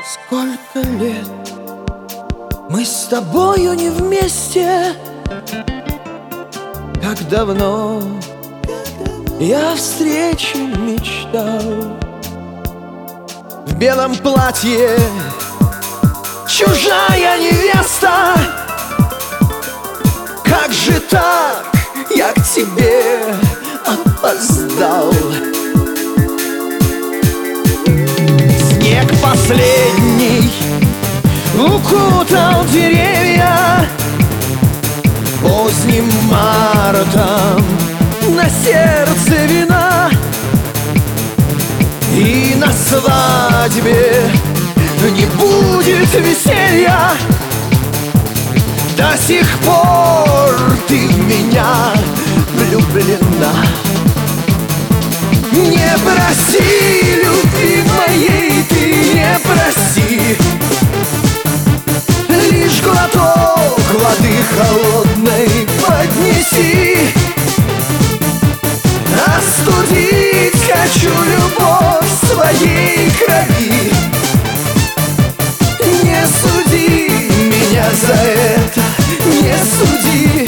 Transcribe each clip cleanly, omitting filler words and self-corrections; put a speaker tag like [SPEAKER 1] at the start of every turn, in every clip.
[SPEAKER 1] Сколько лет мы с тобою не вместе, как давно я встрече мечтал. В белом платье чужая невеста. Как же так, я к тебе опоздал. Снег последний укутал деревья. Поздним маром на сердце вина, и на свадьбе не будет веселья. До сих пор ты в меня влюблена. Не проси, любви моей, ты не проси. Лишь глоток воды холодной поднеси. Остудить хочу любовь своей крови. Не суди меня за это, не суди.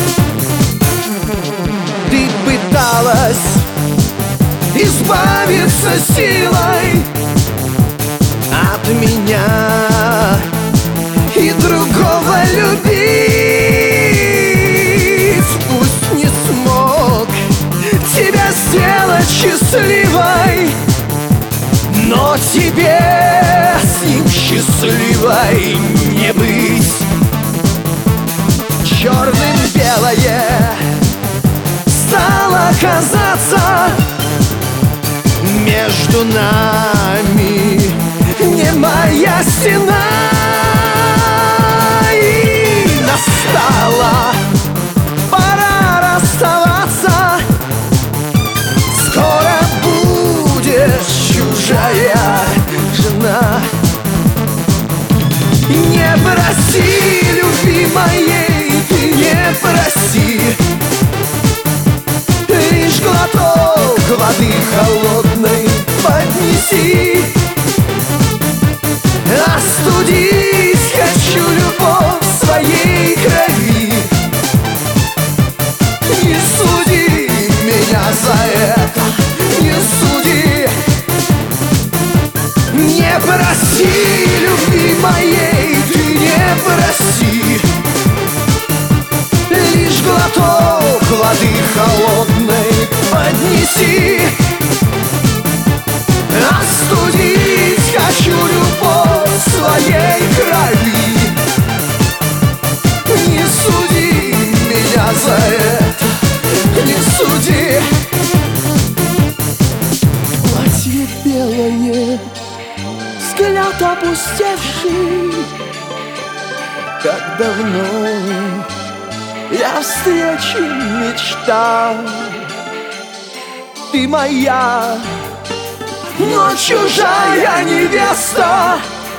[SPEAKER 1] Ты пыталась избавиться силой от меня и другого любить. Пусть не смог тебя сделать счастливой, но тебе с ним счастливой не быть. Черным белое стало казаться, между нами не моя стена. И настала пора расставаться. Скоро будешь чужая жена. Не проси, любви моей, ты не проси. Лишь глоток воды холодной поднеси. Остудить хочу любовь своей крови. Не суди меня за это, не суди. Не проси, любви моей, ты не проси. Лишь глоток воды холодной поднеси. Остудить хочу любовь своей крови. Не суди меня за это, не суди. Платье белое, взгляд опустевший. Как давно я встречи мечтал. Ты моя, но чужая невеста.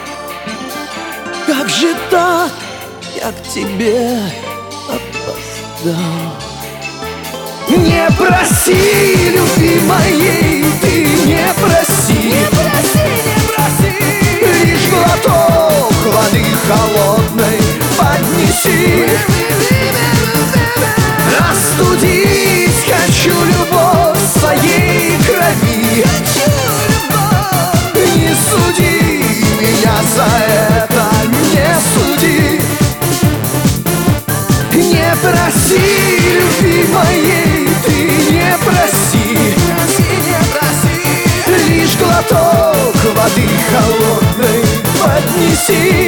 [SPEAKER 1] Как же так, я к тебе опоздал. Не проси, любви моей, ты не проси. Не проси, не проси. Лишь глоток воды холодной поднеси. Остудить хочу любовь своей крови. Не суди меня за это, не суди. Не проси, любви моей, ты не проси. Лишь глоток воды холодной поднеси.